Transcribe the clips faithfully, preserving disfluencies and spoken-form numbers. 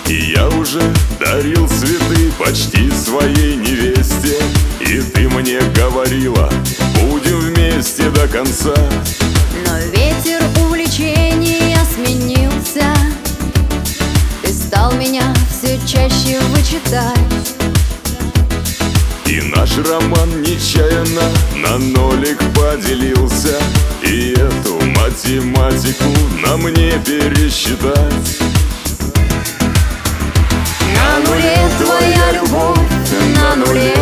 И я уже дарил цветы почти своей невесте, и ты мне говорила: будем вместе до конца. Но ветер увлечения сменился, ты стал меня все чаще вычитать. И наш роман нечаянно на нолик поделился, и эту математику на мне пересчитать. На нуле твоя любовь, на нуле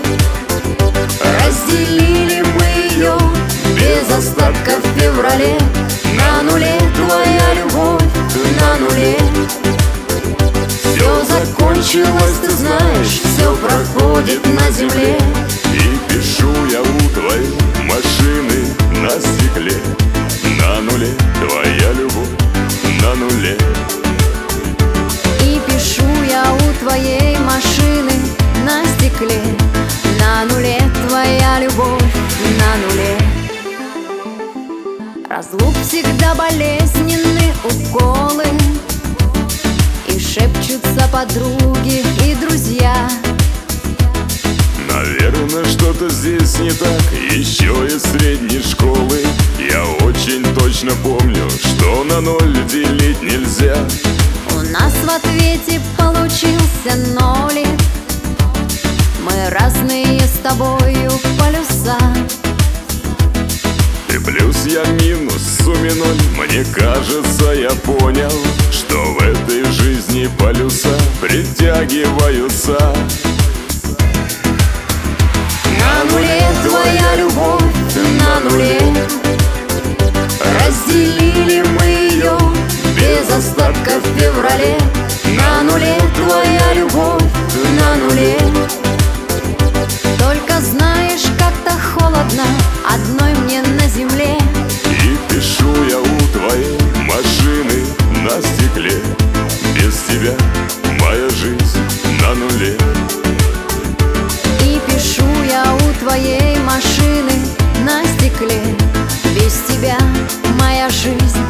разделили мы ее без остатка в феврале. На нуле твоя любовь, на нуле все закончилось, ты знаешь, все проходит на земле. И пишу я у твоей машины на стекле: на нуле твоя любовь, на нуле. И пишу я у твоей машины на стекле: на нуле твоя любовь, на нуле. Разлук всегда болезненны уколы, и шепчутся подруги и друзья. Наверное, что-то здесь не так, еще из средней школы. Я очень точно помню, что на ноль делить нельзя. У нас в ответе получился нолик, мы разные с тобою полюса. Ты плюс, я минус, в сумме ноль. Мне кажется, я понял, что в этой жизни полюса притягиваются. На нуле твоя любовь, на нуле разделили мы ее без остатка в феврале. На нуле твоя любовь, на нуле. Только знаешь, как-то холодно одной мне на земле. И пишу я у твоей машины на стекле: без тебя моя жизнь на нуле. И пишу я у твоей машины на стекле: без тебя моя жизнь